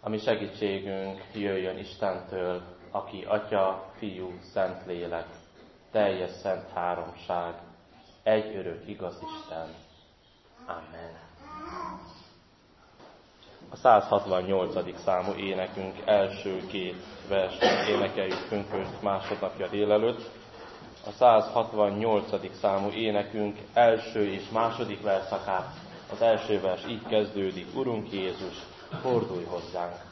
A mi segítségünk jöjjön Istentől, aki Atya, Fiú, Szentlélek, teljes szent háromság, egy örök igaz Isten. Amen. A 168. számú énekünk első két versét énekeljük pünkösd másodnapja délelőtt. A 168. számú énekünk első és második verszakát. Az első vers így kezdődik: Urunk Jézus, fordulj hozzánk!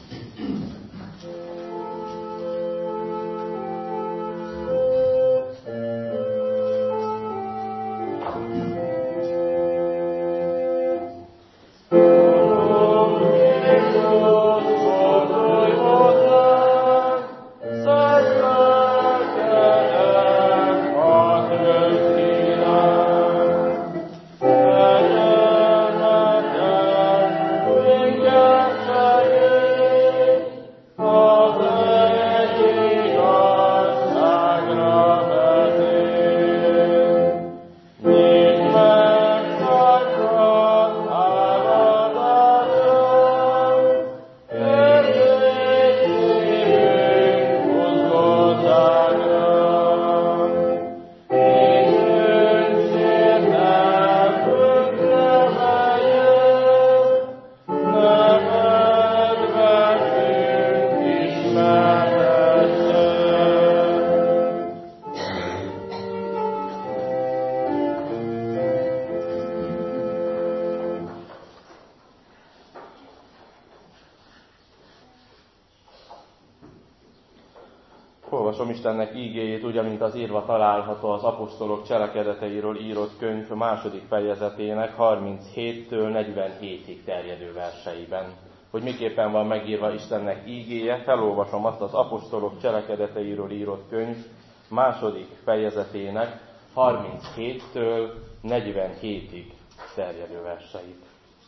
Olvasom Istennek ígéjét, úgy, amint az írva található az apostolok cselekedeteiről írott könyv második fejezetének 37-től 47-ig terjedő verseiben. Hogy miképpen van megírva Istennek ígéje, felolvasom azt az apostolok cselekedeteiről írott könyv második fejezetének 37-től 47-ig terjedő verseit.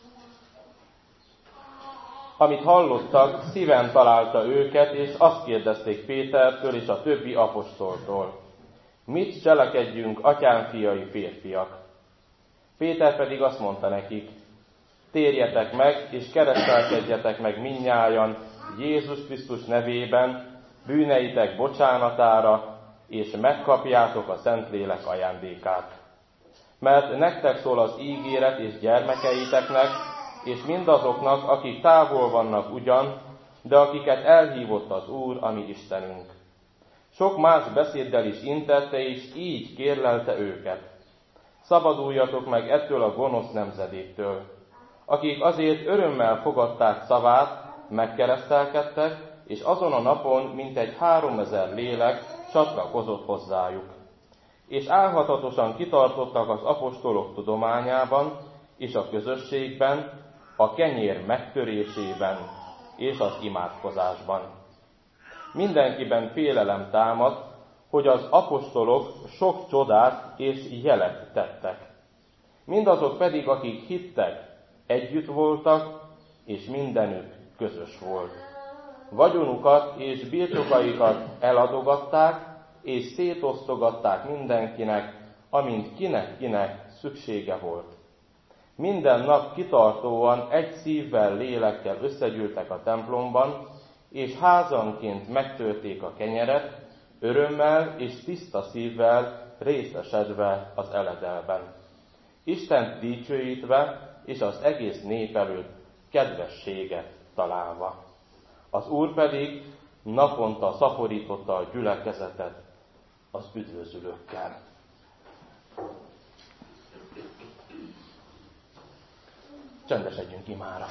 Amit hallottak, szíven találta őket, és azt kérdezték Pétertől és a többi apostoltól: mit cselekedjünk, atyám fiai férfiak? Péter pedig azt mondta nekik: térjetek meg, és keresztelkedjetek meg mindnyájan Jézus Krisztus nevében, bűneitek bocsánatára, és megkapjátok a Szentlélek ajándékát. Mert nektek szól az ígéret, és gyermekeiteknek, és mindazoknak, akik távol vannak ugyan, de akiket elhívott az Úr, a mi Istenünk. Sok más beszéddel is intette, és így kérlelte őket: szabaduljatok meg ettől a gonosz nemzedéktől, akik azért örömmel fogadták szavát, megkeresztelkedtek, és azon a napon mintegy 3000 lélek csatlakozott hozzájuk. És álhatatosan kitartottak az apostolok tudományában, és a közösségben, a kenyér megtörésében és az imádkozásban. Mindenkiben félelem támadt, hogy az apostolok sok csodát és jelet tettek. Mindazok pedig, akik hittek, együtt voltak, és mindenük közös volt. Vagyonukat és birtokaikat eladogatták, és szétosztogatták mindenkinek, amint kinek szüksége volt. Minden nap kitartóan egy szívvel, lélekkel összegyűltek a templomban, és házanként megtörték a kenyeret, örömmel és tiszta szívvel részesedve az eledelben. Istent dicsőítve, és az egész nép előtt kedvességet találva. Az Úr pedig naponta szaporította a gyülekezetet az üdvözülőkkel. Csendesedjünk imára.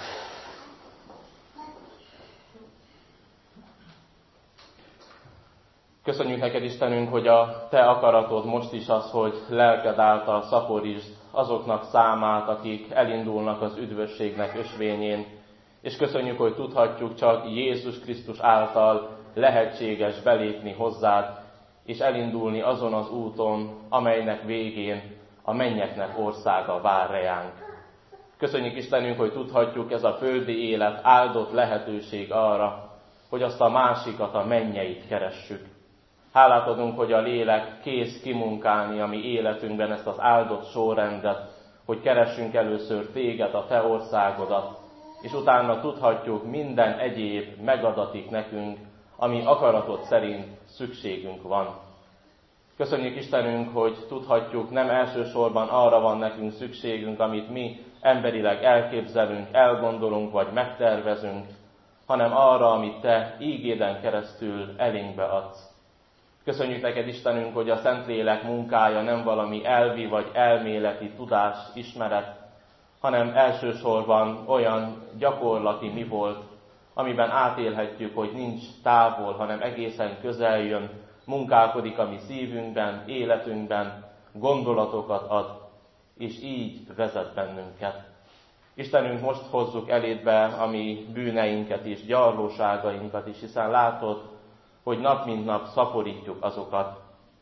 Köszönjük neked, Istenünk, hogy a te akaratod most is az, hogy lelked által szaporítsd azoknak számát, akik elindulnak az üdvösségnek ösvényén. És köszönjük, hogy tudhatjuk, csak Jézus Krisztus által lehetséges belépni hozzád, és elindulni azon az úton, amelynek végén a mennyeknek országa vár ránk. Köszönjük, Istenünk, hogy tudhatjuk, ez a földi élet áldott lehetőség arra, hogy azt a másikat, a mennyeit keressük. Hálát adunk, hogy a lélek kész kimunkálni a mi életünkben ezt az áldott sorrendet, hogy keressünk először téged, a te országodat, és utána tudhatjuk, minden egyéb megadatik nekünk, ami akaratod szerint szükségünk van. Köszönjük Istenünk, hogy tudhatjuk, nem elsősorban arra van nekünk szükségünk, amit mi emberileg elképzelünk, elgondolunk vagy megtervezünk, hanem arra, amit Te ígéden keresztül elénkbe adsz. Köszönjük neked, Istenünk, hogy a Szentlélek munkája nem valami elvi vagy elméleti tudás, ismeret, hanem elsősorban olyan gyakorlati mi volt, amiben átélhetjük, hogy nincs távol, hanem egészen közel jön, munkálkodik a mi szívünkben, életünkben, gondolatokat ad, és így vezet bennünket. Istenünk, most hozzuk elédbe a mi bűneinket is, gyarlóságainkat is, hiszen látod, hogy nap mint nap szaporítjuk azokat.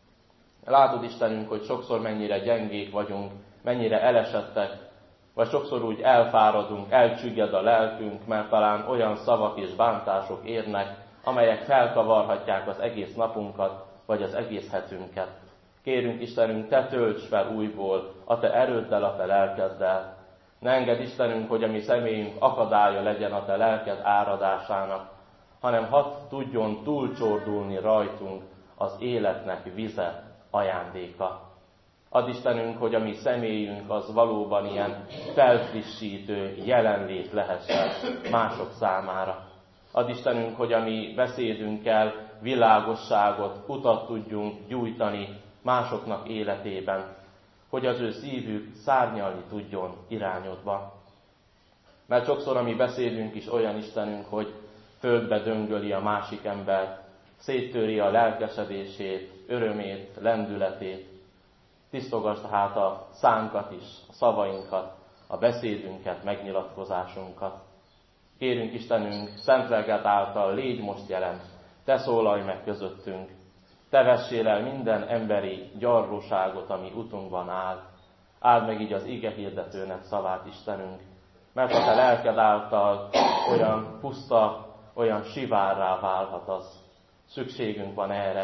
Látod, Istenünk, hogy sokszor mennyire gyengék vagyunk, mennyire elesettek, vagy sokszor úgy elfáradunk, elcsügged a lelkünk, mert talán olyan szavak és bántások érnek, amelyek felkavarhatják az egész napunkat, vagy az egész hetünket. Kérünk, Istenünk, Te tölts fel újból a Te erőddel, a Te lelkeddel. Ne engedd, Istenünk, hogy a mi személyünk akadálya legyen a Te lelked áradásának, hanem hadd tudjon túlcsordulni rajtunk az életnek vize, ajándéka. Add, Istenünk, hogy a mi személyünk az valóban ilyen felfrissítő jelenlét lehessen mások számára. Add, Istenünk, hogy a mi beszédünkkel világosságot, utat tudjunk gyújtani másoknak életében, hogy az ő szívük szárnyalni tudjon irányodba. Mert sokszor a mi beszédünk is olyan, Istenünk, hogy földbe döngöli a másik embert, széttöri a lelkesedését, örömét, lendületét. Tisztogasd hát a szánkat is, a szavainkat, a beszédünket, megnyilatkozásunkat. Kérünk, Istenünk, szent lelked által légy most jelen, Te szólalj meg közöttünk, Te vessél el minden emberi gyarlóságot, ami utunkban áll. Áld meg így az ige hirdetőnek szavát, Istenünk, mert a Te lelked által olyan puszta, olyan sivárrá válhat az. Szükségünk van erre.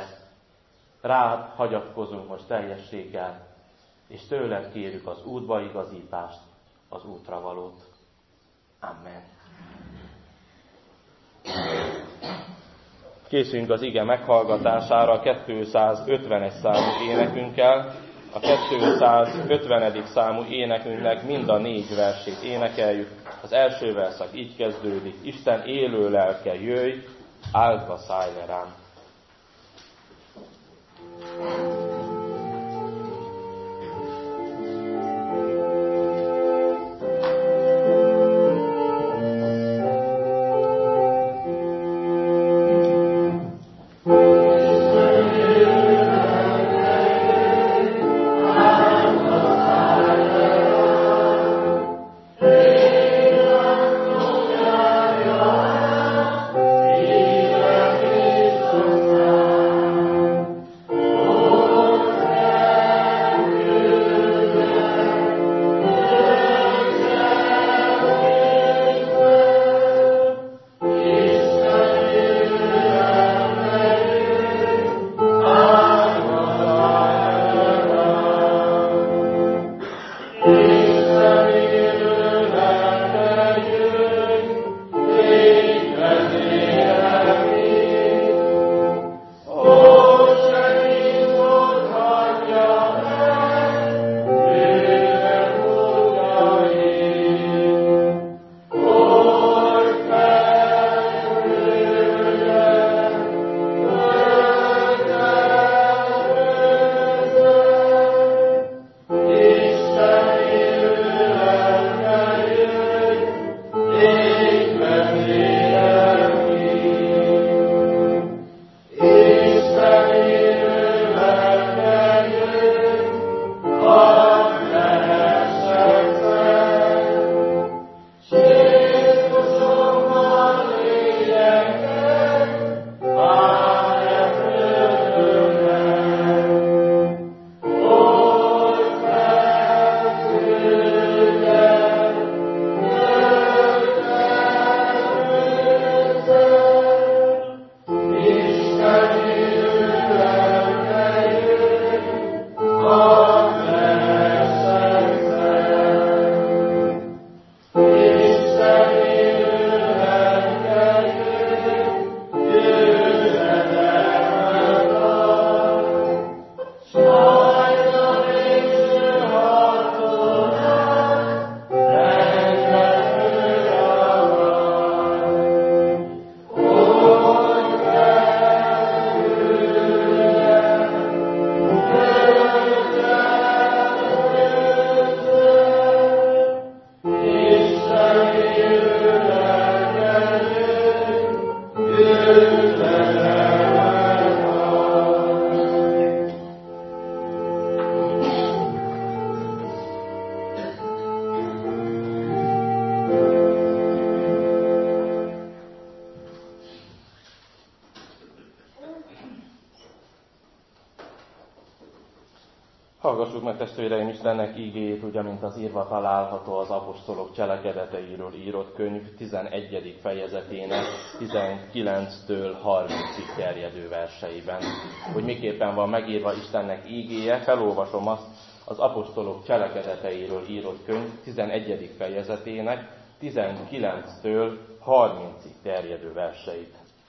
Rád hagyatkozunk most teljességgel, és tőled kérjük az útba igazítást, az útra valót. Amen. Készüljünk az ige meghallgatására a 251 számú énekünkkel. A 250. számú énekünknek mind a 4 versét énekeljük. Az első verszak így kezdődik: Isten élő lelke, jöjj, áldva szállj le rám. Oh Hallgassuk meg, testvéreim, Istennek ígéjét, ugye, mint az írva található az apostolok cselekedeteiről írott könyv 11. fejezetének 19-től 30-ig terjedő verseiben. Hogy miképpen van megírva Istennek ígéje, felolvasom azt az apostolok cselekedeteiről írott könyv 11. fejezetének 19-től 30-ig terjedő verseit.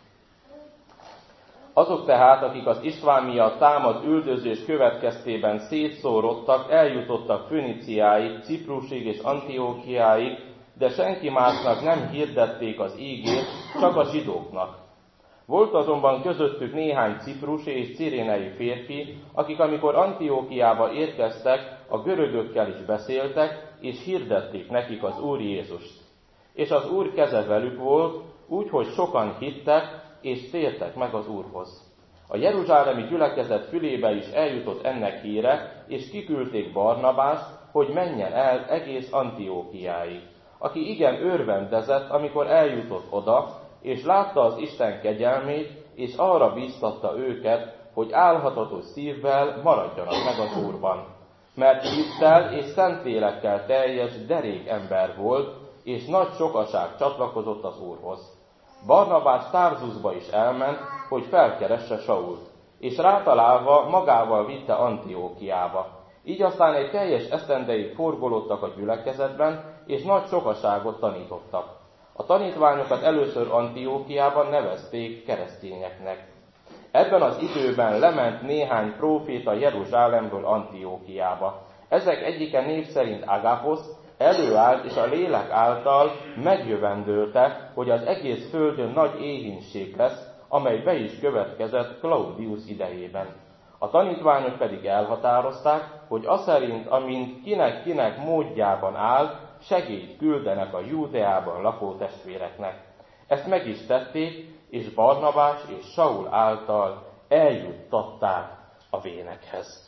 Azok tehát, akik az István miatt támadt üldözés következtében szétszórodtak, eljutottak Föniciáig, Ciprusig és Antiókiáig, de senki másnak nem hirdették az ígét, csak a zsidóknak. Volt azonban közöttük néhány ciprusi és cirénei férfi, akik amikor Antiókiába érkeztek, a görögökkel is beszéltek, és hirdették nekik az Úr Jézust. És az Úr keze velük volt, úgyhogy sokan hittek, és tértek meg az Úrhoz. A jeruzsálemi gyülekezet fülébe is eljutott ennek híre, és kiküldték Barnabást, hogy menjen el egész Antiókiáig, aki igen örvendezett, amikor eljutott oda, és látta az Isten kegyelmét, és arra bíztatta őket, hogy álhatatos szívvel maradjanak meg az Úrban. Mert hittel és szentlélekkel teljes derék ember volt, és nagy sokaság csatlakozott az Úrhoz. Barnabás Tarzusba is elment, hogy felkeresse Sault, és rátalálva magával vitte Antiókiába. Így aztán egy teljes esztendeig forgolódtak a gyülekezetben, és nagy sokaságot tanítottak. A tanítványokat először Antiókiában nevezték keresztényeknek. Ebben az időben lement néhány próféta Jeruzsálemből Antiókiába. Ezek egyike név szerint Agaposz, előállt, és a lélek által megjövendölte, hogy az egész földön nagy éhínség lesz, amely be is következett Claudius idejében. A tanítványok pedig elhatározták, hogy aszerint, amint kinek-kinek módjában áll, segélyt küldenek a Júdeában lakó testvéreknek. Ezt meg is tették, és Barnabás és Saul által eljuttatták a vénekhez.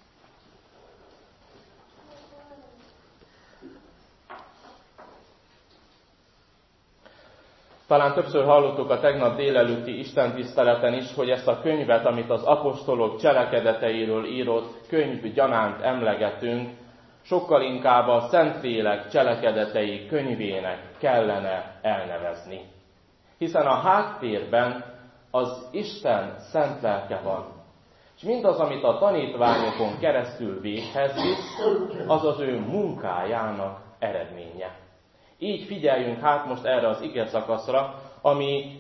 Talán többször hallottuk a tegnap délelőtti istentiszteleten is, hogy ezt a könyvet, amit az apostolok cselekedeteiről írott könyv gyanánt emlegetünk, sokkal inkább a Szentlélek cselekedetei könyvének kellene elnevezni. Hiszen a háttérben az Isten szent lelke van. És mindaz, amit a tanítványokon keresztül véghez visz, az az ő munkájának eredménye. Így figyeljünk hát most erre az igeszakaszra, ami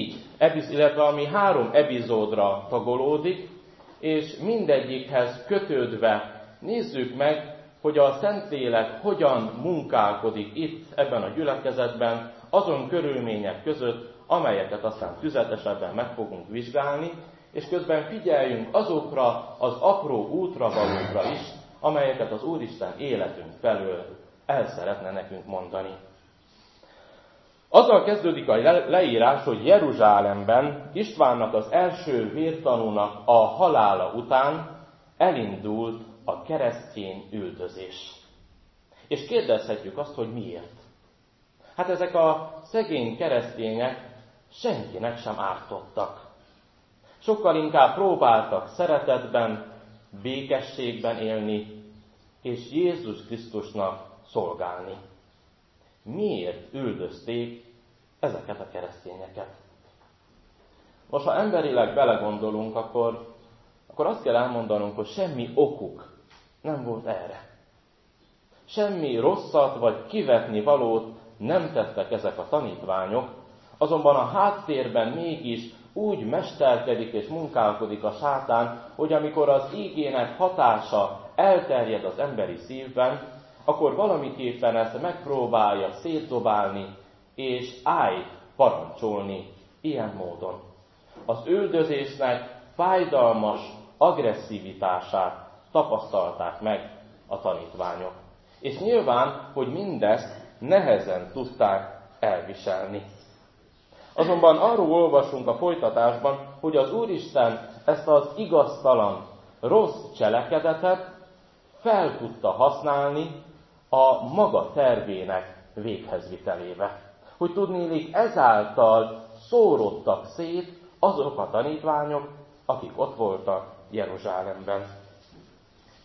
3 epizódra tagolódik, és mindegyikhez kötődve nézzük meg, hogy a Szentlélek hogyan munkálkodik itt, ebben a gyülekezetben, azon körülmények között, amelyeket aztán tüzetesebben meg fogunk vizsgálni, és közben figyeljünk azokra az apró útravalókra is, amelyeket az Úristen életünk felől el szeretne nekünk mondani. Azzal kezdődik a leírás, hogy Jeruzsálemben Istvánnak az első vértanúnak a halála után elindult a keresztény üldözés. És kérdezhetjük azt, hogy miért. Hát ezek a szegény keresztények senkinek sem ártottak. Sokkal inkább próbáltak szeretetben, békességben élni, és Jézus Krisztusnak szolgálni. Miért üldözték ezeket a keresztényeket? Most, ha emberileg belegondolunk, akkor azt kell elmondanunk, hogy semmi okuk nem volt erre. Semmi rosszat vagy kivetni valót nem tettek ezek a tanítványok, azonban a háttérben mégis úgy mesterkedik és munkálkodik a sátán, hogy amikor az ígének hatása elterjed az emberi szívben, akkor valamiképpen ezt megpróbálja szétdobálni, és parancsolni ilyen módon. Az üldözésnek fájdalmas agresszivitását tapasztalták meg a tanítványok. És nyilván, hogy mindezt nehezen tudták elviselni. Azonban arról olvasunk a folytatásban, hogy az Úristen ezt az igaztalan, rossz cselekedetet fel tudta használni a maga tervének véghezvitelébe. Hogy tudnélik, ezáltal szórodtak szét azok a tanítványok, akik ott voltak Jeruzsálemben.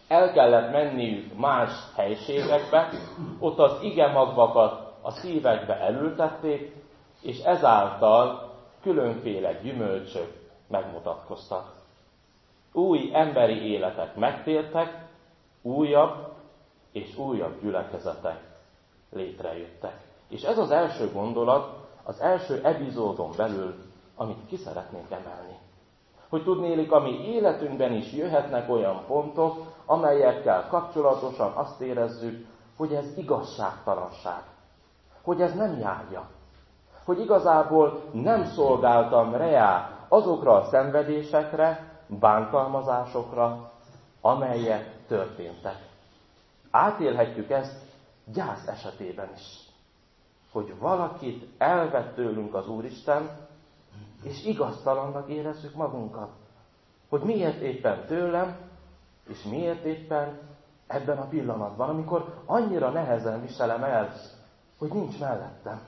El kellett menniük más helységekbe, ott az igemagvakat a szívekbe elültették, és ezáltal különféle gyümölcsök megmutatkoztak. Új emberi életek megtértek, újabb és újabb gyülekezetek létrejöttek. És ez az első gondolat, az első epizódon belül, amit ki szeretnék emelni. Hogy tudnélik, a mi életünkben is jöhetnek olyan pontok, amelyekkel kapcsolatosan azt érezzük, hogy ez igazságtalanság, hogy ez nem járja, hogy igazából nem szolgáltam reá azokra a szenvedésekre, bántalmazásokra, amelyek történtek. Átélhetjük ezt gyász esetében is, hogy valakit elvett tőlünk az Úristen, és igaztalannak érezzük magunkat. Hogy miért éppen tőlem, és miért éppen ebben a pillanatban, amikor annyira nehezen viselem el, hogy nincs mellettem.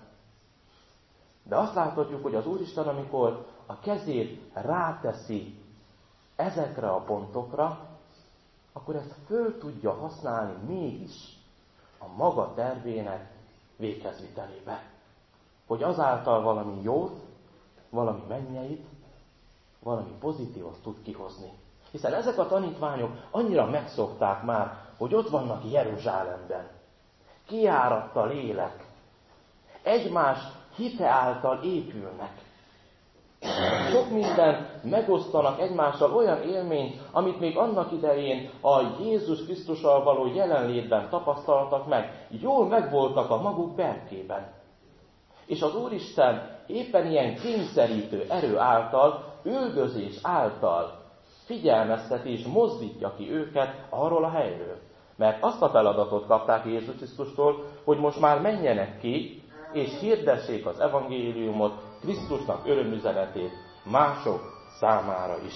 De azt láthatjuk, hogy az Úristen, amikor a kezét ráteszi ezekre a pontokra, akkor ezt föl tudja használni mégis a maga tervének véghezvitelébe. Hogy azáltal valami jót, valami mennyeit, valami pozitívot tud kihozni. Hiszen ezek a tanítványok annyira megszokták már, hogy ott vannak Jeruzsálemben. Kiáradt a lélek. Egymás hite által épülnek. Sok mindent megosztanak egymással, olyan élményt, amit még annak idején a Jézus Krisztussal való jelenlétben tapasztaltak meg. Jól megvoltak a maguk berkében. És az Úristen éppen ilyen kényszerítő erő által, üldözés által figyelmezteti és mozdítja ki őket arról a helyről. Mert azt a feladatot kapták Jézus Krisztustól, hogy most már menjenek ki, és hirdessék az evangéliumot, Krisztusnak örömüzenetét mások számára is.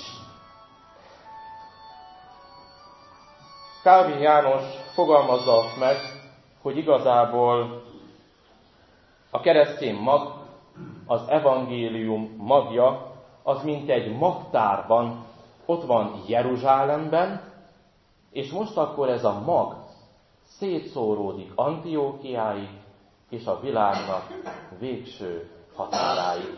Kálvin János fogalmazza azt meg, hogy igazából a keresztény mag, az evangélium magja, az mint egy magtárban ott van Jeruzsálemben, és most akkor ez a mag szétszóródik Antiókiáig, és a világnak végső határáig.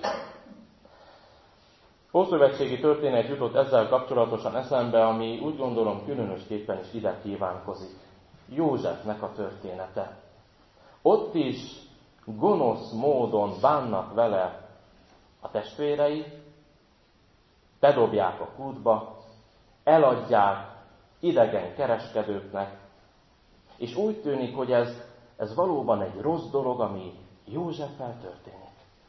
Ószövetségi történet jutott ezzel kapcsolatosan eszembe, ami úgy gondolom különösképpen is ide kívánkozik. Józsefnek a története. Ott is gonosz módon bánnak vele a testvérei, bedobják a kútba, eladják idegen kereskedőknek, és úgy tűnik, hogy ez valóban egy rossz dolog, ami Józseffel történik.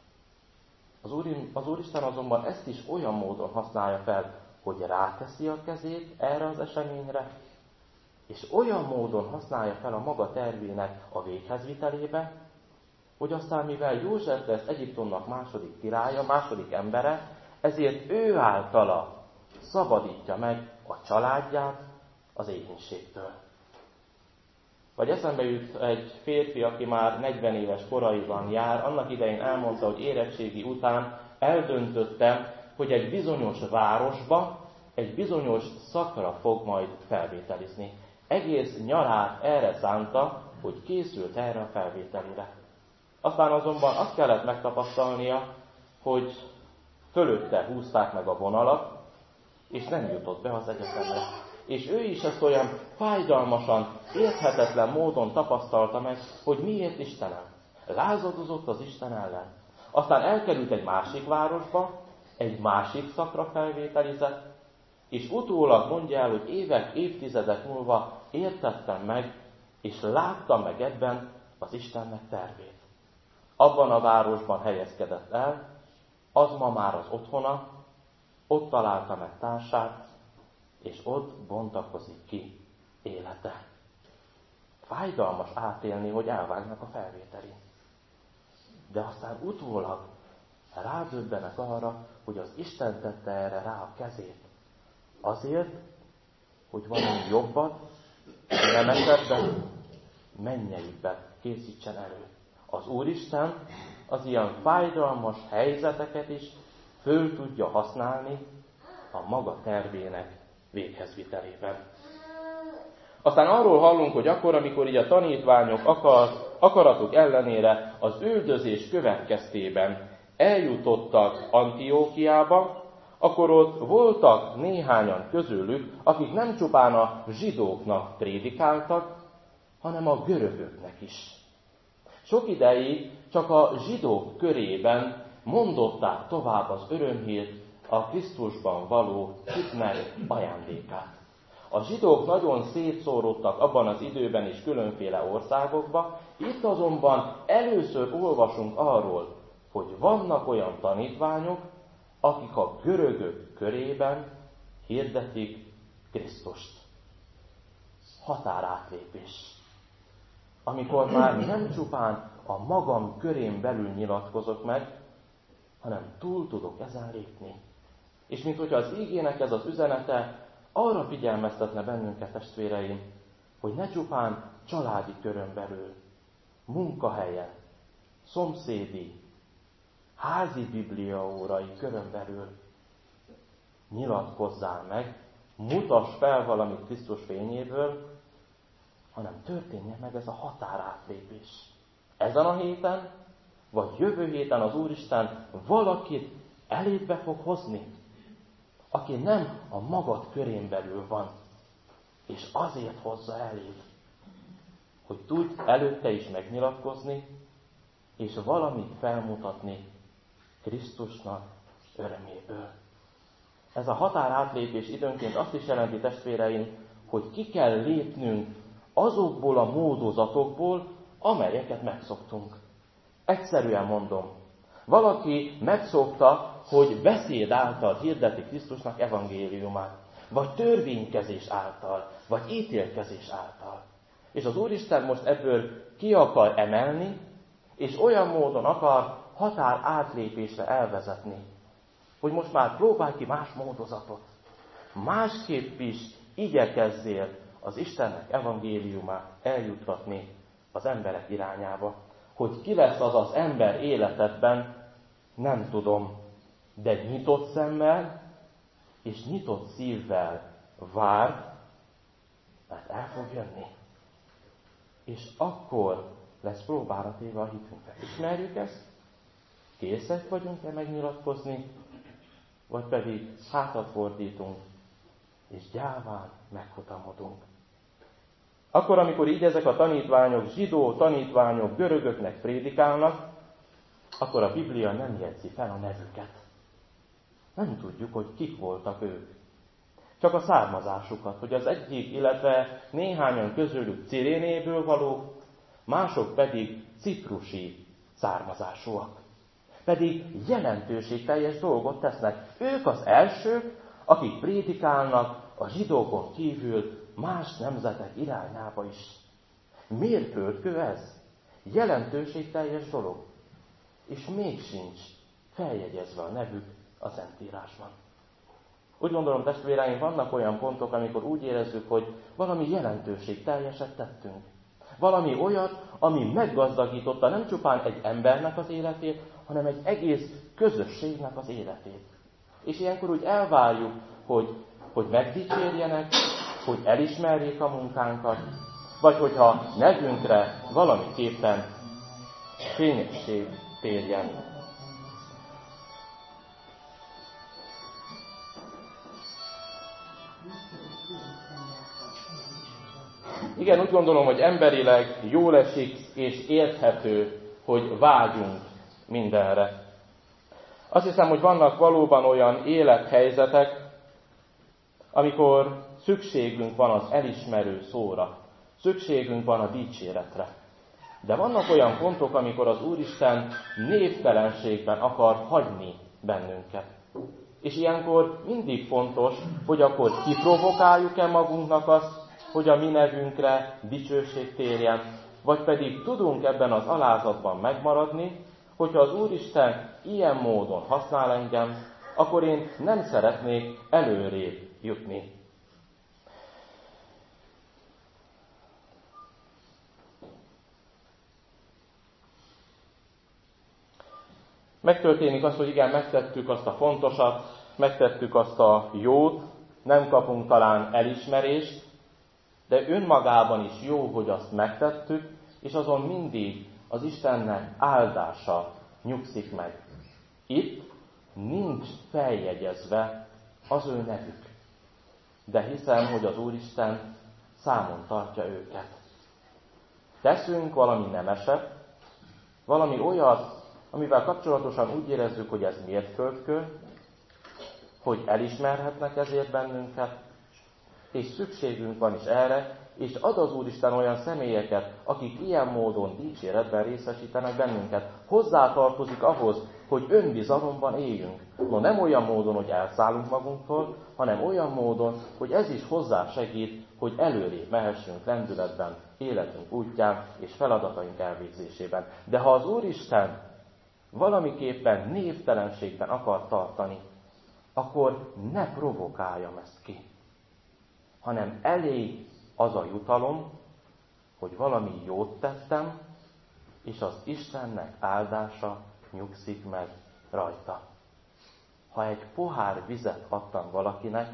Az Úristen azonban ezt is olyan módon használja fel, hogy ráteszi a kezét erre az eseményre, és olyan módon használja fel a maga tervének a véghezvitelébe, hogy aztán mivel József lesz Egyiptomnak második királya, második embere, ezért ő általa szabadítja meg a családját az éhínségtől. Vagy eszembe jut egy férfi, aki már 40 éves koraiban jár, annak idején elmondta, hogy érettségi után eldöntöttem, hogy egy bizonyos városba, egy bizonyos szakra fog majd felvételizni. Egész nyarát erre szánta, hogy készült erre a felvételire. Aztán azonban azt kellett megtapasztalnia, hogy fölötte húzták meg a vonalat, és nem jutott be az egyetemre. És ő is ezt olyan fájdalmasan, érthetetlen módon tapasztalta meg, hogy miért Istenem. Lázadozott az Isten ellen. Aztán elkerült egy másik városba, egy másik szakra felvételizett, és utólag mondja el, hogy évek, évtizedek múlva értettem meg, és láttam meg ebben az Istennek tervét. Abban a városban helyezkedett el, az ma már az otthona, ott találta meg társát, és ott bontakozik ki élete. Fájdalmas átélni, hogy elvágnak a felvételin. De aztán utólag rádöbbenek arra, hogy az Isten tette erre rá a kezét. Azért, hogy valami jobbat, nemesebben, mennyeibben készítsen elő. Az Úristen az ilyen fájdalmas helyzeteket is föl tudja használni a maga tervének véghezvitelében. Aztán arról hallunk, hogy akkor, amikor így a tanítványok akaratuk ellenére az üldözés következtében eljutottak Antiókiába, akkor ott voltak néhányan közülük, akik nem csupán a zsidóknak prédikáltak, hanem a görögöknek is. Sok ideig csak a zsidók körében mondották tovább az örömhírt, a Krisztusban való hitnek ajándékát. A zsidók nagyon szétszóródtak abban az időben is különféle országokba, itt azonban először olvasunk arról, hogy vannak olyan tanítványok, akik a görögök körében hirdetik Krisztust. Határátlépés. Amikor már nem csupán a magam körén belül nyilatkozok meg, hanem túl tudok ezen lépni. És minthogyha az ígének ez az üzenete arra figyelmeztetne bennünket, testvéreim, hogy ne csupán családi körön belül, munkahelyen, szomszédi, házi bibliaórai körön belül nyilatkozzál meg, mutass fel valamit Krisztus fényéből, hanem történjen meg ez a határátlépés. Ezen a héten, vagy jövő héten az Úristen valakit elébe fog hozni, aki nem a magad körén belül van, és azért hozza eléd, hogy tudj előtte is megnyilatkozni, és valamit felmutatni Krisztusnak öröméből. Ez a határátlépés időnként azt is jelenti, testvéreim, hogy ki kell lépnünk azokból a módozatokból, amelyeket megszoktunk. Egyszerűen mondom, valaki megszokta, hogy beszéd által hirdeti Krisztusnak evangéliumát, vagy törvénykezés által, vagy ítélkezés által. És az Úristen most ebből ki akar emelni, és olyan módon akar határ átlépésre elvezetni, hogy most már próbálj ki más módozatot. Másképp is igyekezzél az Istennek evangéliumát eljuttatni az emberek irányába. Hogy ki lesz az az ember életedben, nem tudom, de nyitott szemmel és nyitott szívvel vár, mert el fog jönni. És akkor lesz próbára téve a hitünkre. Ismerjük ezt? Készek vagyunk-e megnyilatkozni? Vagy pedig hátat fordítunk, és gyáván megfutamodunk. Akkor, amikor így ezek a tanítványok, zsidó tanítványok, görögöknek prédikálnak, akkor a Biblia nem jegyzi fel a nevüket. Nem tudjuk, hogy kik voltak ők. Csak a származásukat, hogy az egyik, illetve néhányan közülük Cirénéből valók, mások pedig ciprusi származásúak. Pedig jelentőségteljes dolgot tesznek. Ők az elsők, akik prédikálnak a zsidókon kívül más nemzetek irányába is. Mérföldkő ez? Jelentőségteljes dolog. És még sincs feljegyezve a nevük a Szentírásban. Úgy gondolom, testvéreim, vannak olyan pontok, amikor úgy érezzük, hogy valami jelentőségteljeset tettünk. Valami olyat, ami meggazdagította nem csupán egy embernek az életét, hanem egy egész közösségnek az életét. És ilyenkor úgy elvárjuk, hogy megdicsérjenek, hogy elismerjék a munkánkat, vagy hogyha nevünkre valamiképpen fényesség térjen. Igen, úgy gondolom, hogy emberileg jól esik és érthető, hogy vágyunk mindenre. Azt hiszem, hogy vannak valóban olyan élethelyzetek, amikor szükségünk van az elismerő szóra, szükségünk van a dicséretre. De vannak olyan pontok, amikor az Úristen névtelenségben akar hagyni bennünket. És ilyenkor mindig fontos, hogy akkor kiprovokáljuk-e magunknak azt, hogy a mi nevünkre dicsőség térjen, vagy pedig tudunk ebben az alázatban megmaradni, hogyha az Úristen ilyen módon használ engem, akkor én nem szeretnék előrébb jutni. Megtörténik az, hogy igen, megtettük azt a fontosat, megtettük azt a jót, nem kapunk talán elismerést, De önmagában is jó, hogy azt megtettük, és azon mindig az Istennek áldása nyugszik meg. Itt nincs feljegyezve az ő nevük, de hiszem, hogy az Úristen számon tartja őket. Teszünk valami nemeset, valami olyat, amivel kapcsolatosan úgy érezzük, hogy ez mérföldkő, hogy elismerhetnek ezért bennünket, és szükségünk van is erre, és ad az Úristen olyan személyeket, akik ilyen módon dicséretben részesítenek bennünket. Hozzátartozik ahhoz, hogy önbizalomban éljünk. No, nem olyan módon, hogy elszállunk magunktól, hanem olyan módon, hogy ez is hozzásegít, hogy előrébb mehessünk lendületben, életünk útján és feladataink elvégzésében. De ha az Úristen valamiképpen névtelenségben akar tartani, akkor ne provokáljam ezt ki, hanem elég az a jutalom, hogy valami jót tettem, és az Istennek áldása nyugszik meg rajta. Ha egy pohár vizet adtam valakinek,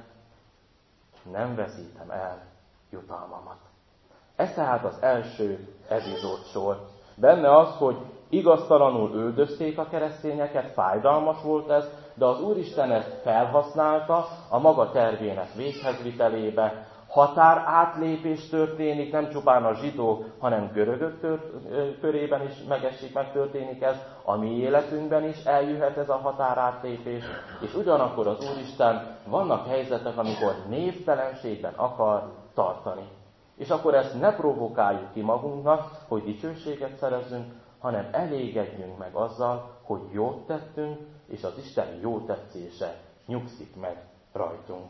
nem veszítem el jutalmamat. Ez tehát az első epizódsor. Benne az, hogy igaztalanul üldözték a keresztényeket, fájdalmas volt ez, de az Úristen ezt felhasználta a maga tervének véghezvitelébe. Határátlépés történik, nem csupán a zsidók, hanem görögök körében is megtörténik ez, a mi életünkben is eljöhet ez a határátlépés, és ugyanakkor az Úristen vannak helyzetek, amikor névtelenségben akar tartani. És akkor ezt ne provokáljuk ki magunknak, hogy dicsőséget szerezzünk, hanem elégedjünk meg azzal, hogy jót tettünk, és az Isten jó tetszése nyugszik meg rajtunk.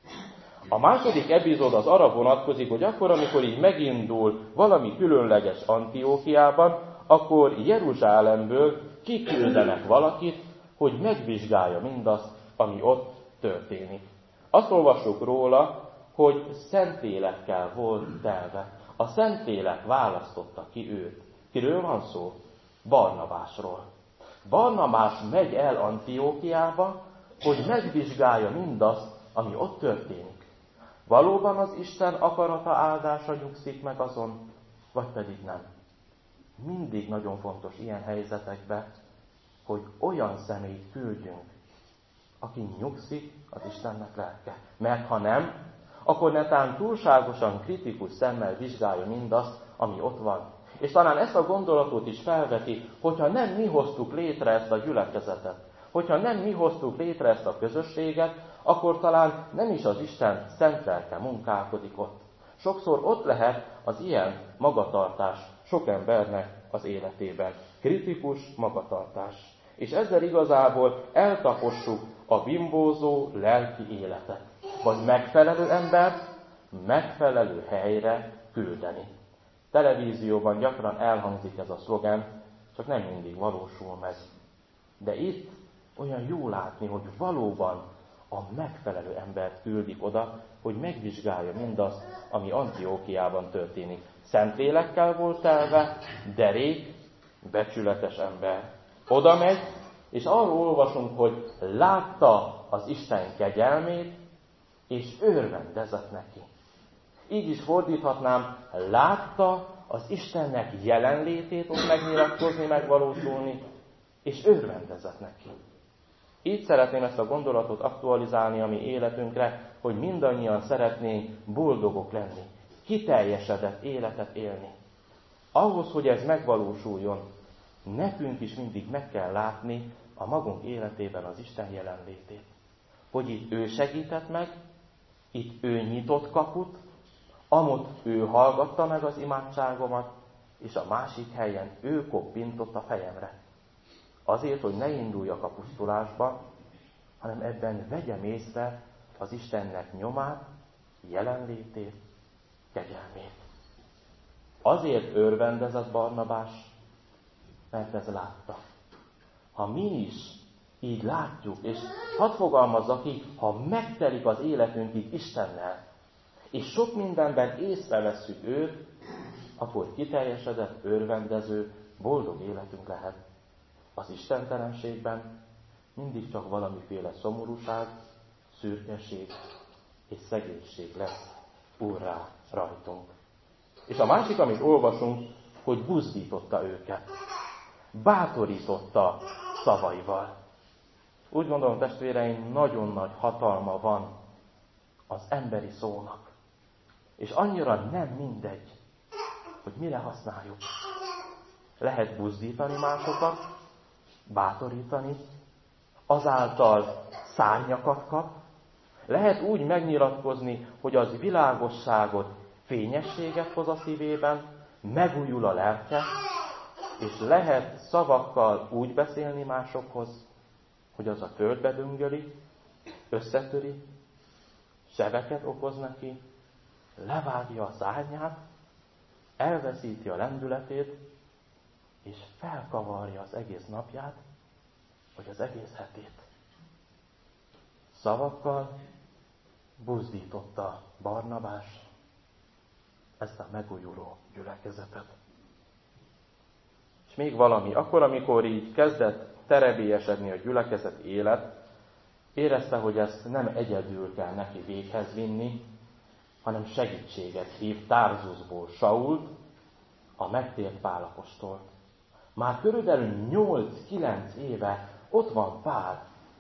A második epizód az arra vonatkozik, hogy akkor, amikor így megindul valami különleges Antiókiában, akkor Jeruzsálemből kiküldenek valakit, hogy megvizsgálja mindazt, ami ott történik. Azt olvassuk róla, hogy Szentlélekkel volt telve. A Szentlélek választotta ki őt. Kiről van szó? Barnabásról. Barnabás megy el Antiókiába, hogy megvizsgálja mindazt, ami ott történik. Valóban az Isten akarata áldása nyugszik meg azon, vagy pedig nem. Mindig nagyon fontos ilyen helyzetekben, hogy olyan személyt küldjünk, aki nyugszik az Istennek lelke. Mert ha nem, akkor netán túlságosan kritikus szemmel vizsgálja mindazt, ami ott van. És talán ezt a gondolatot is felveti, hogyha nem mi hoztuk létre ezt a gyülekezetet, hogyha nem mi hoztuk létre ezt a közösséget, akkor talán nem is az Isten szent lelke munkálkodik ott. Sokszor ott lehet az ilyen magatartás sok embernek az életében. Kritikus magatartás. És ezzel igazából eltapossuk a bimbózó lelki életet. Vagy megfelelő embert megfelelő helyre küldeni. Televízióban gyakran elhangzik ez a szlogen, csak nem mindig valósul meg. De itt olyan jó látni, hogy valóban a megfelelő embert küldik oda, hogy megvizsgálja mindazt, ami Antiókiában történik. Szentlélekkel volt telve, derék, becsületes ember. Oda megy, és arról olvasunk, hogy látta az Isten kegyelmét, és örvendezett neki. Így is fordíthatnám, látta az Istennek jelenlétét ott megnyilatkozni, megvalósulni, és örvendezett neki. Így szeretném ezt a gondolatot aktualizálni a mi életünkre, hogy mindannyian szeretnénk boldogok lenni, kiteljesedett életet élni. Ahhoz, hogy ez megvalósuljon, nekünk is mindig meg kell látni a magunk életében az Isten jelenlétét. Hogy itt ő segített meg, itt ő nyitott kaput, amott ő hallgatta meg az imádságomat, és a másik helyen ő koppintott a fejemre. Azért, hogy ne induljak a pusztulásba, hanem ebben vegyem észre az Istennek nyomát, jelenlétét, kegyelmét. Azért örvendezett Barnabás, mert ez látta. Ha mi is így látjuk, és hadd fogalmazzak így, ha megtelik az életünk így Istennel, és sok mindenben észrevesszük őt, akkor kiteljesedett, örvendező, boldog életünk lehet. Az istentelenségben mindig csak valamiféle szomorúság, szürkeség és szegénység lesz Úrrá rajtunk. És a másik, amit olvasunk, hogy buzdította őket. Bátorította szavaival. Úgy gondolom, testvéreim, nagyon nagy hatalma van az emberi szónak. És annyira nem mindegy, hogy mire használjuk. Lehet buzdítani másokat, bátorítani, azáltal szárnyakat kap. Lehet úgy megnyilatkozni, hogy az világosságot, fényességet hoz a szívében, megújul a lelke, és lehet szavakkal úgy beszélni másokhoz, hogy az a földbe döngöli, összetöri, sebeket okoz neki, levágja a szárnyát, elveszíti a lendületét, és felkavarja az egész napját, vagy az egész hetét. Szavakkal buzdította Barnabás ezt a megújuló gyülekezetet. És még valami, akkor, amikor így kezdett terebélyesedni a gyülekezet élet, érezte, hogy ezt nem egyedül kell neki véghez vinni, hanem segítséget hív Tarsusból Sault, a megtért Pál apostolt. Már körülbelül 8-9 éve ott van Pál,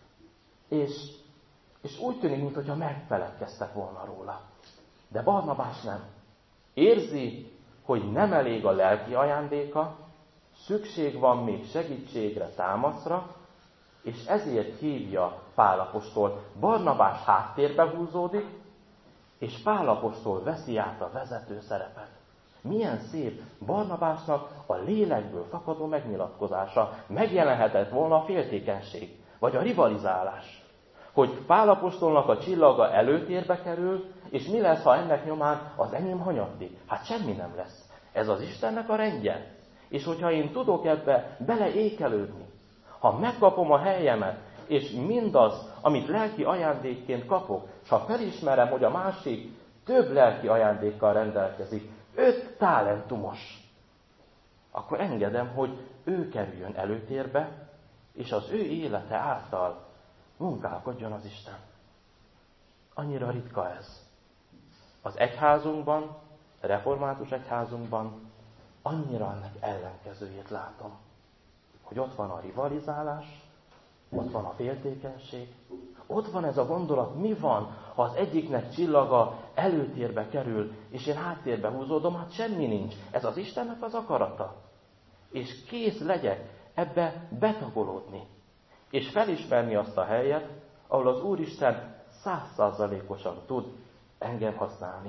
és úgy tűnik, mintha megfeledkeztek volna róla. De Barnabás nem. Érzi, hogy nem elég a lelki ajándéka, szükség van még segítségre, támaszra, és ezért hívja Pál apostol. Barnabás háttérbe húzódik, és Pál apostol veszi át a vezető szerepet. Milyen szép Barnabásnak a lélekből fakadó megnyilatkozása. Megjelenhetett volna a féltékenység, vagy a rivalizálás. Hogy Pál apostolnak a csillaga előtérbe kerül, és mi lesz, ha ennek nyomán az enyém hanyatlik? Hát semmi nem lesz. Ez az Istennek a rendje. És hogyha én tudok ebbe beleékelődni, ha megkapom a helyemet, és mindaz, amit lelki ajándékként kapok, és ha felismerem, hogy a másik több lelki ajándékkal rendelkezik, 5 talentumos, akkor engedem, hogy ő kerüljön előtérbe, és az ő élete által munkálkodjon az Isten. Annyira ritka ez. Az egyházunkban, református egyházunkban annyira ennek ellenkezőjét látom. Hogy ott van a rivalizálás, ott van a féltékenység, ott van ez a gondolat, mi van, ha az egyiknek csillaga előtérbe kerül, és én háttérbe húzódom, hát semmi nincs. Ez az Istennek az akarata. És kész legyek ebbe betagolódni. És felismerni azt a helyet, ahol az Úristen 100%-osan tud engem használni.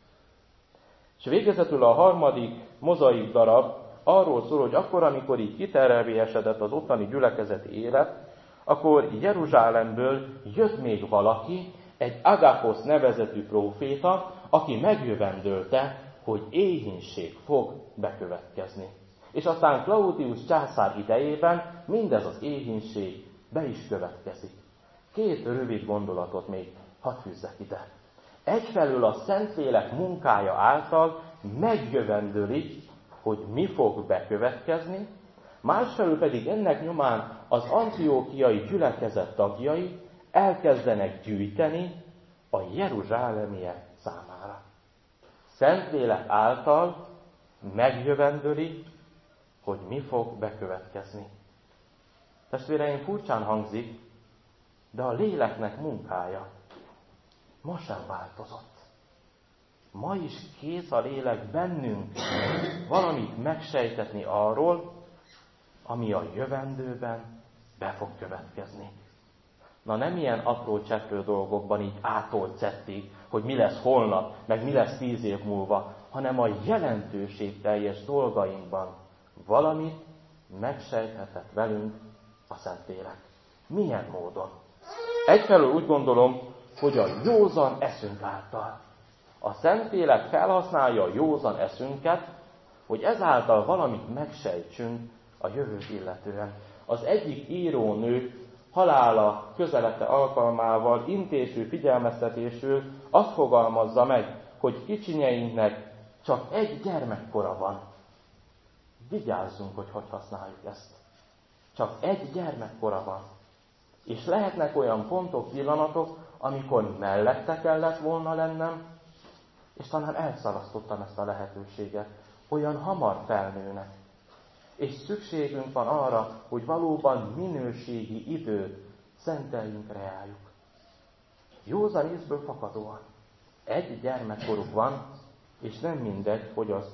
És végezetül a harmadik mozaik darab arról szól, hogy akkor, amikor így kiterelvélyesedett az ottani gyülekezeti élet, akkor Jeruzsálemből jött még valaki, egy Agapos nevezetű próféta, aki megjövendölte, hogy éhínség fog bekövetkezni. És aztán Claudius császár idejében mindez az éhínség be is következik. 2 rövid gondolatot még hadd fűzzek ide. Egyfelől a Szentlélek munkája által megjövendölik, hogy mi fog bekövetkezni, másfelől pedig ennek nyomán az antiókiai gyülekezet tagjai elkezdenek gyűjteni a jeruzsálemiek számára. Szentlélek által megjövendölik, hogy mi fog bekövetkezni. Testvéreim, furcsán hangzik, de a léleknek munkája ma sem változott. Ma is kész a lélek bennünk valamit megsejtetni arról, ami a jövendőben be fog következni. Na nem ilyen apró cseprő dolgokban így átolt cettig, hogy mi lesz holnap, meg mi lesz 10 év múlva, hanem a jelentőségteljes dolgainkban valamit megsejthetett velünk a Szentlélek. Milyen módon? Egyfelől úgy gondolom, hogy a józan eszünk által. A Szentlélek felhasználja a józan eszünket, hogy ezáltal valamit megsejtsünk a jövőt illetően. Az egyik írónő halála közelete alkalmával intéző figyelmeztetésül azt fogalmazza meg, hogy kicsinyeinknek csak egy gyermekkora van. Vigyázzunk, hogy használjuk ezt. Csak egy gyermekkora van. És lehetnek olyan pontok, pillanatok, amikor mellette kellett volna lennem, És talán elszalasztottam ezt a lehetőséget. Olyan hamar felnőnek. És szükségünk van arra, hogy valóban minőségi időt szenteljünk rájuk. Józan észből fakadóan. Egy gyermekkoruk van, és nem mindegy, hogy azt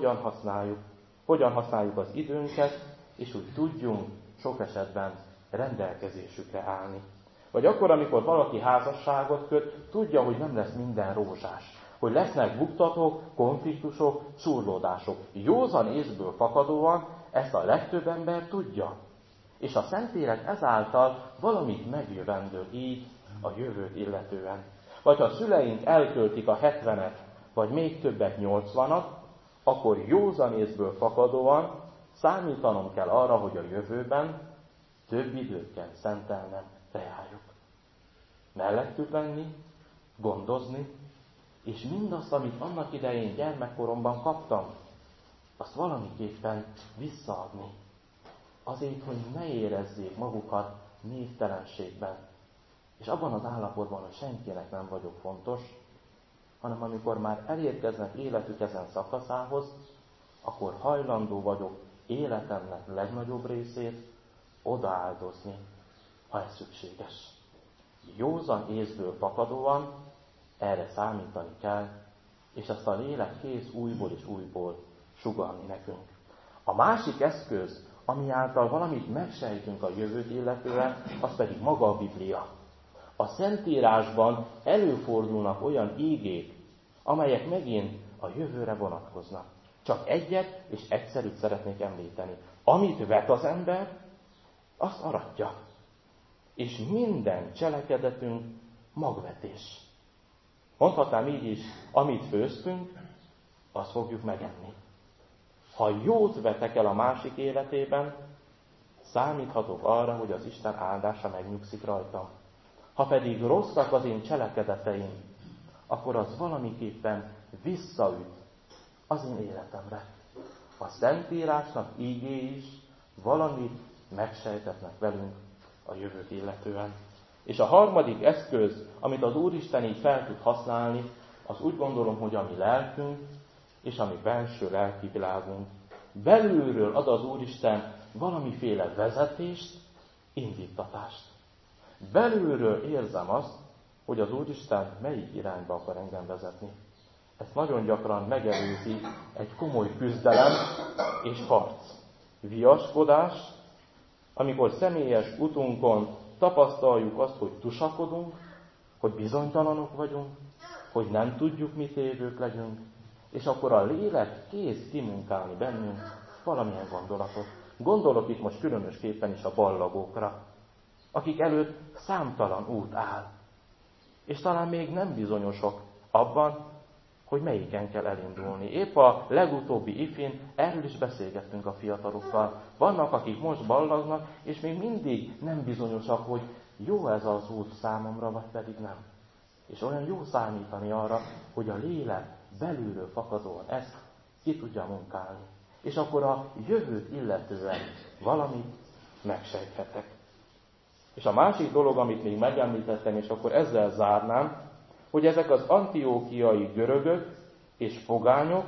hogyan használjuk az időnket, és úgy tudjunk sok esetben rendelkezésükre állni. Vagy akkor, amikor valaki házasságot köt, tudja, hogy nem lesz minden rózsás. Hogy lesznek buktatók, konfliktusok, surlódások. Józan észből fakadóan ezt a legtöbb ember tudja. És a Szentlélek ezáltal valamit megjövendől így a jövőt illetően. Vagy ha a szüleink elköltik a 70-et, vagy még többet 80-at, akkor józan észből fakadóan számítanom kell arra, hogy a jövőben több időt kell szentelnem rájuk. Mellettük lenni, gondozni, és mindazt, amit annak idején gyermekkoromban kaptam, azt valamiképpen visszaadni. Azért, hogy ne érezzék magukat névtelenségben. És abban az állapotban, hogy senkinek nem vagyok fontos, hanem amikor már elérkeznek életük ezen szakaszához, akkor hajlandó vagyok életemnek legnagyobb részét odaáldozni, ha ez szükséges. Józan észből fakadóan erre számítani kell, és ezt a lélek kész újból és újból sugallni nekünk. A másik eszköz, ami által valamit megsejtünk a jövőt illetően, az pedig maga a Biblia. A Szentírásban előfordulnak olyan ígék, amelyek megint a jövőre vonatkoznak. Csak egyet és egyszerűt szeretnék említeni. Amit vet az ember, azt aratja. És minden cselekedetünk magvetés. Mondhatnám így is, amit főztünk, azt fogjuk megenni. Ha jót vetek el a másik életében, számíthatok arra, hogy az Isten áldása megnyugszik rajtam. Ha pedig rosszak az én cselekedeteim, akkor az valamiképpen visszaüt az én életemre. A Szentírásnak ígéi is valamit megsejtetnek velünk a jövőt illetően. És a harmadik eszköz, amit az Úristen így fel tud használni, az úgy gondolom, hogy a mi lelkünk és a mi belső lelki világunk. Belülről ad az Úristen valamiféle vezetést, indítatást. Belülről érzem azt, hogy az Úristen melyik irányba akar engem vezetni. Ezt nagyon gyakran megelőzi egy komoly küzdelem és harc. Viaskodás, amikor személyes utunkon tapasztaljuk azt, hogy tusakodunk, hogy bizonytalanok vagyunk, hogy nem tudjuk, mit évők legyünk, és akkor a lélek kész kimunkálni bennünk valamilyen gondolatot. Gondolok itt most különösképpen is a ballagókra, akik előtt számtalan út áll, és talán még nem bizonyosok abban, hogy melyiken kell elindulni. Épp a legutóbbi ifin erről is beszélgettünk a fiatalokkal. Vannak, akik most ballagnak, és még mindig nem bizonyosak, hogy jó ez az út számomra, vagy pedig nem. És olyan jó számítani arra, hogy a lélek belülről fakadóan ezt ki tudja munkálni. És akkor a jövőt illetően valamit megsejthetek. És a másik dolog, amit még megemlítettem, és akkor ezzel zárnám, hogy ezek az antiókiai görögök és pogányok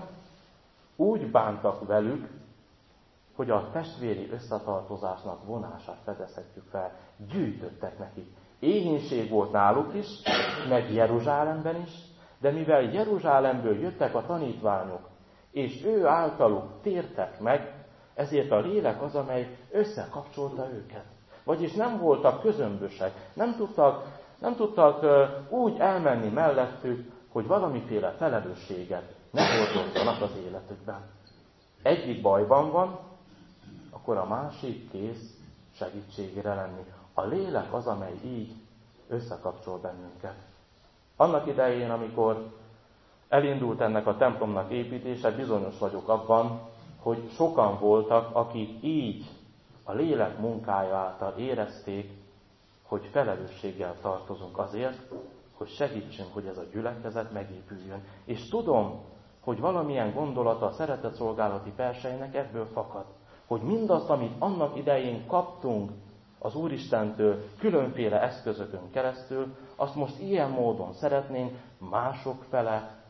úgy bántak velük, hogy a testvéri összetartozásnak vonását fedezhetjük fel. Gyűjtöttek nekik. Éhínség volt náluk is, meg Jeruzsálemben is, de mivel Jeruzsálemből jöttek a tanítványok, és ő általuk tértek meg, ezért a lélek az, amely összekapcsolta őket. Vagyis nem voltak közömbösek, nem tudtak úgy elmenni mellettük, hogy valamiféle felelősséget ne hordozzanak az életükben. Egyik bajban van, akkor a másik kész segítségére lenni. A lélek az, amely így összekapcsol bennünket. Annak idején, amikor elindult ennek a templomnak építése, bizonyos vagyok abban, hogy sokan voltak, akik így a lélek munkája által érezték, hogy felelősséggel tartozunk azért, hogy segítsünk, hogy ez a gyülekezet megépüljön. És tudom, hogy valamilyen gondolata a szeretetszolgálati perseinek ebből fakad. Hogy mindazt, amit annak idején kaptunk az Úristentől különféle eszközökön keresztül, azt most ilyen módon szeretnénk mások fele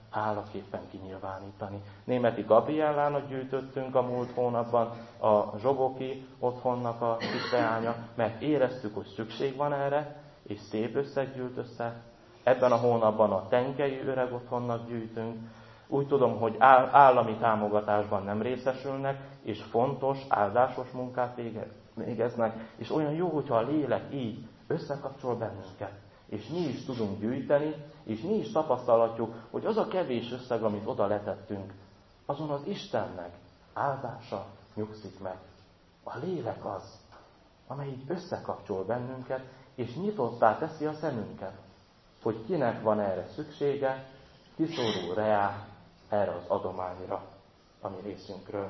hálaképpen kinyilvánítani. Németi Gabriellának gyűjtöttünk a múlt hónapban, a Zsoboki otthonnak a kis leánya, mert éreztük, hogy szükség van erre, és szép összeg gyűlt össze. Ebben a hónapban a Tenkei öreg otthonnak gyűjtünk. Úgy tudom, hogy állami támogatásban nem részesülnek, és fontos, áldásos munkát végeznek, és olyan jó, hogyha a lélek így összekapcsol bennünket. És mi is tudunk gyűjteni, és mi is tapasztalhatjuk, hogy az a kevés összeg, amit oda letettünk, azon az Istennek áldása nyugszik meg. A lélek az, amely így összekapcsol bennünket, és nyitottá teszi a szemünket, hogy kinek van erre szüksége, kiszorul rá erre az adományra, ami részünkről.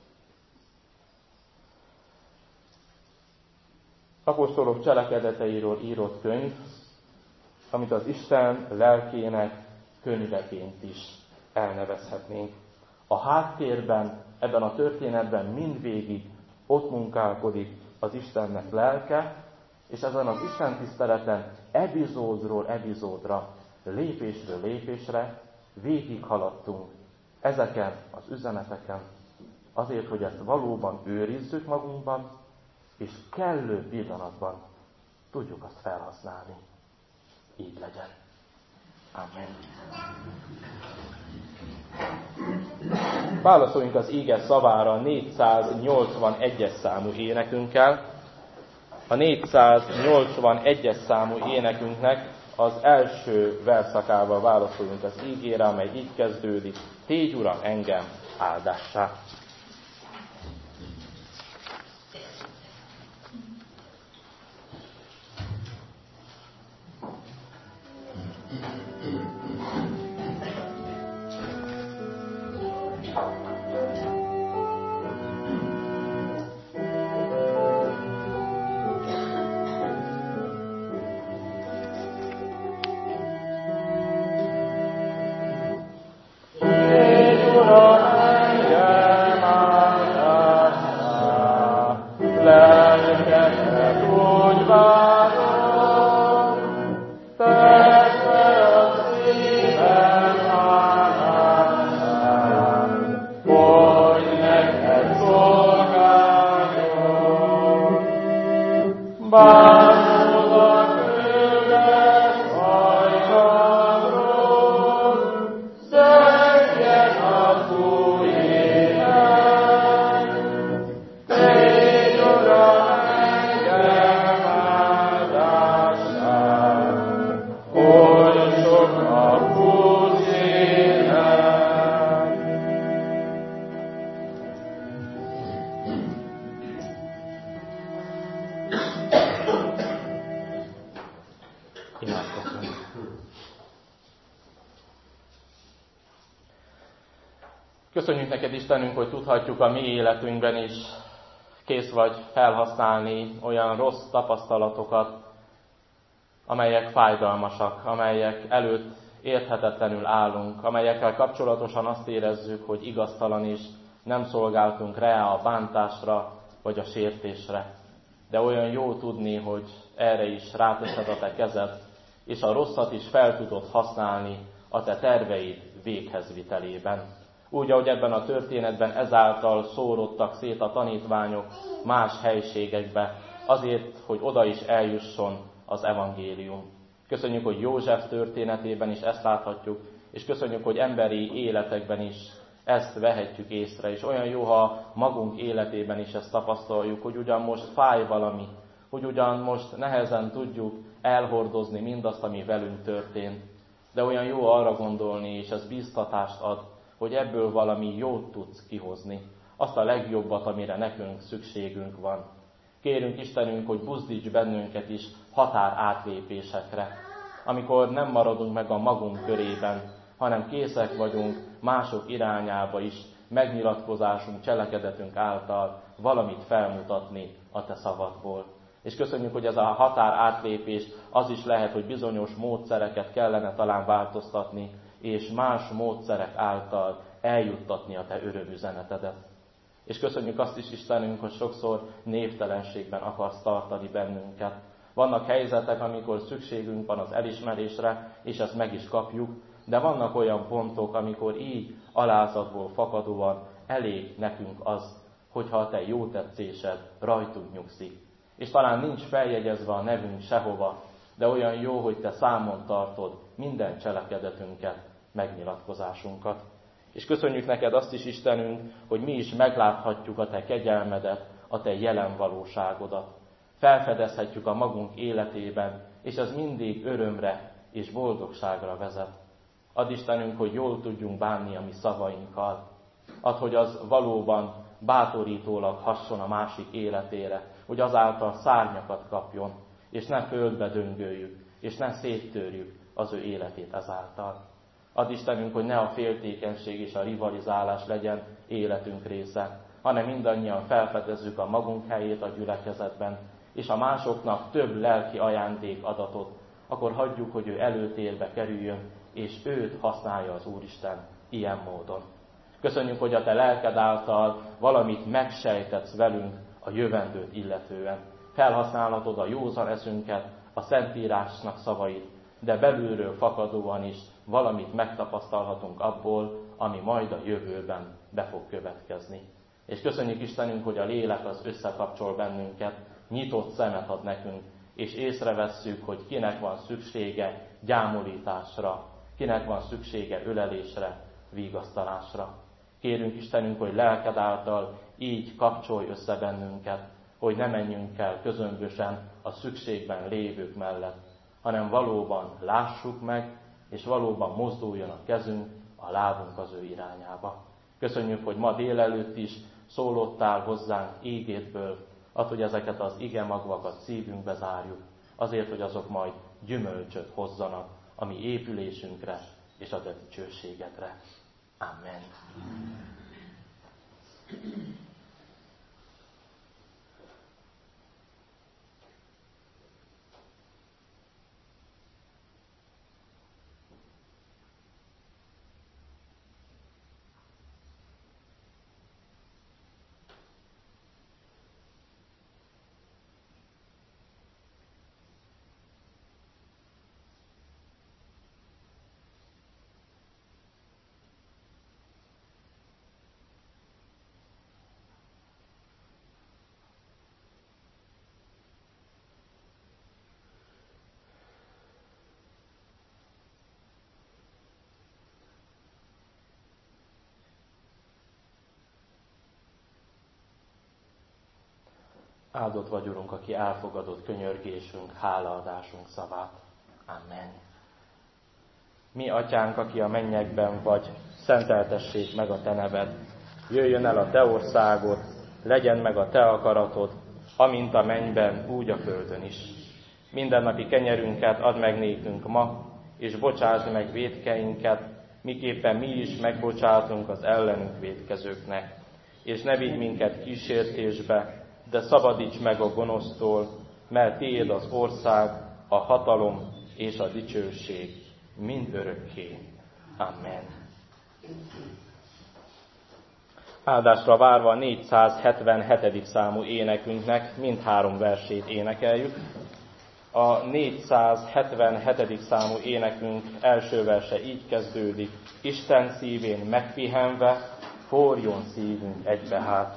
Apostolok cselekedeteiről írott könyv, amit az Isten lelkének könyveként is elnevezhetnénk. A háttérben, ebben a történetben mindvégig ott munkálkodik az Istennek lelke, és ezen az Isten tiszteleten epizódról epizódra, lépésről lépésre végig haladtunk ezeken az üzeneteken, azért, hogy ezt valóban őrizzük magunkban, és kellő pillanatban tudjuk azt felhasználni. Így legyen. Amen. Válaszoljunk az íge szavára 481-es számú énekünkkel. A 481-es számú énekünknek az első verszakával válaszoljunk az ígére, amely így kezdődik. Tégy, Uram, engem áldássá. Köszönjük neked, Istenünk, hogy tudhatjuk a mi életünkben is, kész vagy felhasználni olyan rossz tapasztalatokat, amelyek fájdalmasak, amelyek előtt érthetetlenül állunk, amelyekkel kapcsolatosan azt érezzük, hogy igaztalan is, nem szolgáltunk rá a bántásra vagy a sértésre. De olyan jó tudni, hogy erre is ráteszed a te kezed, és a rosszat is fel tudod használni a te terveid véghezvitelében. Úgy, ahogy ebben a történetben ezáltal szórodtak szét a tanítványok más helységekbe, azért, hogy oda is eljusson az evangélium. Köszönjük, hogy József történetében is ezt láthatjuk, és köszönjük, hogy emberi életekben is ezt vehetjük észre, és olyan jó, ha magunk életében is ezt tapasztaljuk, hogy ugyan most fáj valami, hogy ugyan most nehezen tudjuk elhordozni mindazt, ami velünk történt, de olyan jó arra gondolni, és ez bíztatást ad, hogy ebből valami jót tudsz kihozni, azt a legjobbat, amire nekünk szükségünk van. Kérünk Istenünk, hogy buzdíts bennünket is határátlépésekre, amikor nem maradunk meg a magunk körében, hanem készek vagyunk mások irányába is megnyilatkozásunk, cselekedetünk által valamit felmutatni a te szavadból. És köszönjük, hogy ez a határátlépés az is lehet, hogy bizonyos módszereket kellene talán változtatni, és más módszerek által eljuttatni a te örömüzenetedet. És köszönjük azt is, Istenünk, hogy sokszor névtelenségben akarsz tartani bennünket. Vannak helyzetek, amikor szükségünk van az elismerésre, és ezt meg is kapjuk, De vannak olyan pontok, amikor így alázatból fakadóan elég nekünk az, hogyha a te jó tetszésed rajtunk nyugszik. És talán nincs feljegyezve a nevünk sehova, de olyan jó, hogy te számon tartod minden cselekedetünket, megnyilatkozásunkat. És köszönjük neked azt is, Istenünk, hogy mi is megláthatjuk a te kegyelmedet, a te jelen valóságodat. Felfedezhetjük a magunk életében, és ez mindig örömre és boldogságra vezet. Add Istenünk, hogy jól tudjunk bánni a mi szavainkkal. Add, hogy az valóban bátorítólag hasson a másik életére, hogy azáltal szárnyakat kapjon, és ne földbe döngöljük, és ne széttörjük az ő életét ezáltal. Add Istenünk, hogy ne a féltékenység és a rivalizálás legyen életünk része, hanem mindannyian felfedezzük a magunk helyét a gyülekezetben, és a másoknak több lelki ajándék adatot, akkor hagyjuk, hogy ő előtérbe kerüljön, és őt használja az Úristen ilyen módon. Köszönjük, hogy a te lelked által valamit megsejtetsz velünk a jövendőt illetően. Felhasználhatod a józan eszünket, a Szentírásnak szavait, de belülről fakadóan is valamit megtapasztalhatunk abból, ami majd a jövőben be fog következni. És köszönjük Istenünk, hogy a lélek az összekapcsol bennünket, nyitott szemet ad nekünk, és észrevesszük, hogy kinek van szüksége gyámolításra, kinek van szüksége ölelésre, vigasztalásra. Kérünk Istenünk, hogy lelked által így kapcsolj össze bennünket, hogy ne menjünk el közömbösen a szükségben lévők mellett, hanem valóban lássuk meg, és valóban mozduljon a kezünk, a lábunk az ő irányába. Köszönjük, hogy ma délelőtt is szólottál hozzánk ígédből, add, hogy ezeket az igemagvakat szívünkbe zárjuk, azért, hogy azok majd gyümölcsöt hozzanak a mi épülésünkre és a te dicsőségedre. Amen. Áldott vagy, Urunk, aki elfogadott könyörgésünk, hálaadásunk szavát. Amen. Mi, Atyánk, aki a mennyekben vagy, szenteltessék meg a te neved. Jöjjön el a te országod, legyen meg a te akaratod, amint a mennyben, úgy a földön is. Mindennapi kenyerünket add meg nékünk ma, és bocsásd meg vétkeinket, miképpen mi is megbocsátunk az ellenünk vétkezőknek. És ne vigy minket kísértésbe, de szabadíts meg a gonosztól, mert tiéd az ország, a hatalom és a dicsőség mind örökké. Amen. Áldásra várva a 477. számú énekünknek mindhárom versét énekeljük. A 477. számú énekünk első verse így kezdődik: Isten szívén megpihenve, forjon szívünk egybe hát.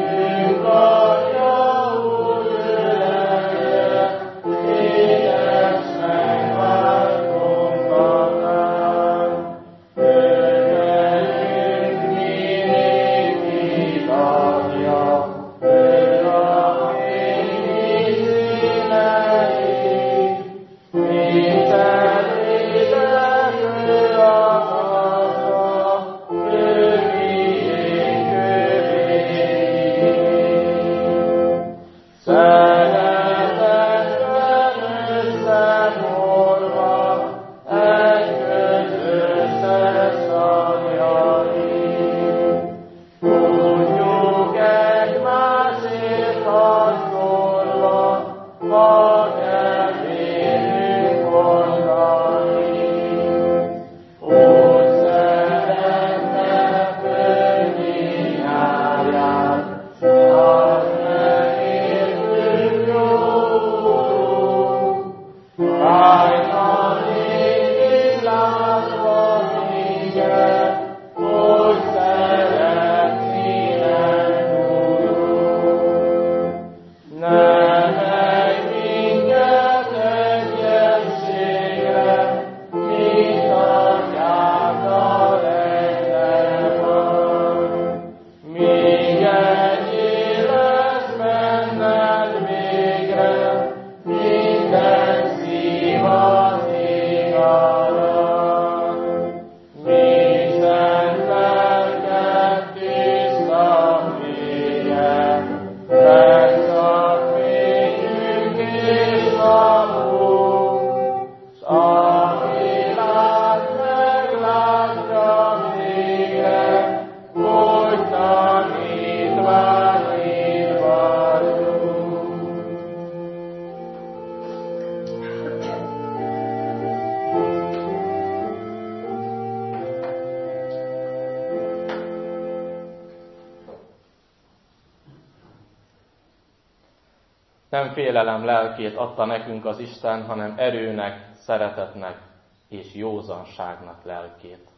Yeah. Nem félelem lelkét adta nekünk az Isten, hanem erőnek, szeretetnek és józanságnak lelkét.